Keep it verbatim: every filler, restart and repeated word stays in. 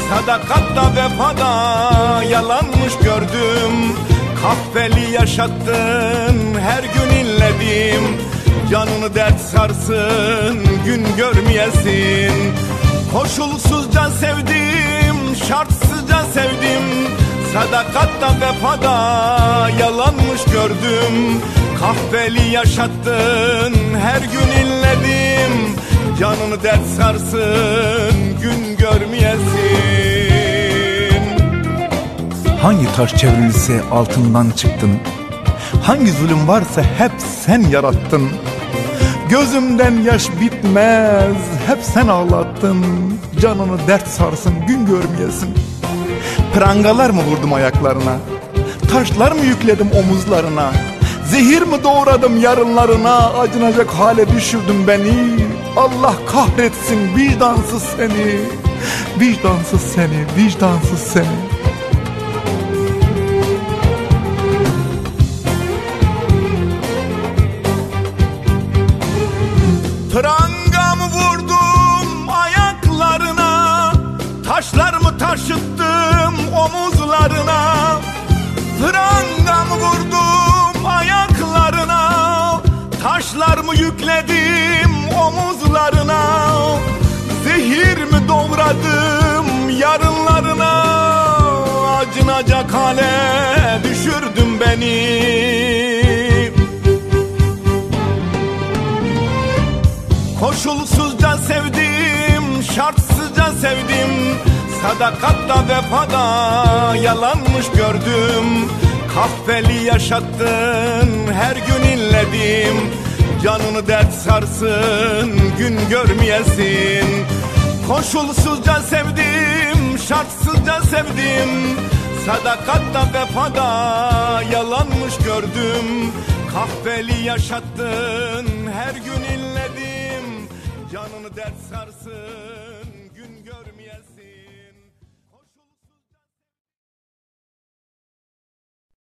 sadakatta vefada yalanmış gördüm. Kahveli yaşattın, her gün inledim. Canını dert sarsın, gün görmeyesin. Koşulsuzca sevdim, şartsızca sevdim. Sadakatta vefada yalanmış gördüm. Kahveli yaşattın, her gün inledim. Canını dert sarsın, gün görmeyesin. Hangi taş çevrilse altından çıktın, hangi zulüm varsa hep sen yarattın. Gözümden yaş bitmez, hep sen ağlattın. Canını dert sarsın, gün görmeyesin. Prangalar mı vurdum ayaklarına, taşlar mı yükledim omuzlarına? Zehir mi doğradım yarınlarına, acınacak hale düşürdün beni. Allah kahretsin vicdansız seni, vicdansız seni, vicdansız seni. Pranga mı vurdum ayaklarına, taşlar mı taşıttım omuzlarına? Pranga mı vurdum ayaklarına, taşlar mı yükledim omuzlarına? Zehir mi doğradım yarınlarına, acınacak hale düşürdün beni. Koşulsuzca sevdim, şartsızca sevdim. Sadakatta vefada yalanmış gördüm. Kahveli yaşattın, her gün inledim. Canını dert sarsın, gün görmeyesin. Koşulsuzca sevdim, şartsızca sevdim. Sadakatta vefada yalanmış gördüm. Kahveli yaşattın, her gün inledim. Canını dert sarsın.